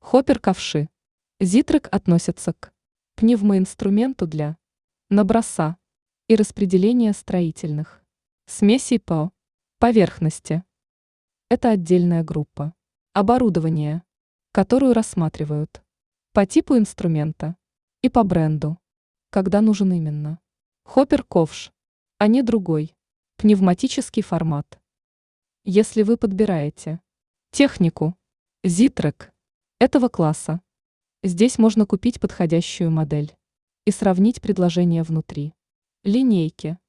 Хоппер-ковши. Зитрек относится к пневмоинструменту для наброса и распределения строительных смесей по поверхности. Это отдельная группа оборудования, которую рассматривают по типу инструмента и по бренду, когда нужен именно хоппер-ковш, а не другой пневматический формат. Если вы подбираете технику Зитрек этого класса, здесь можно купить подходящую модель и сравнить предложения внутри линейки.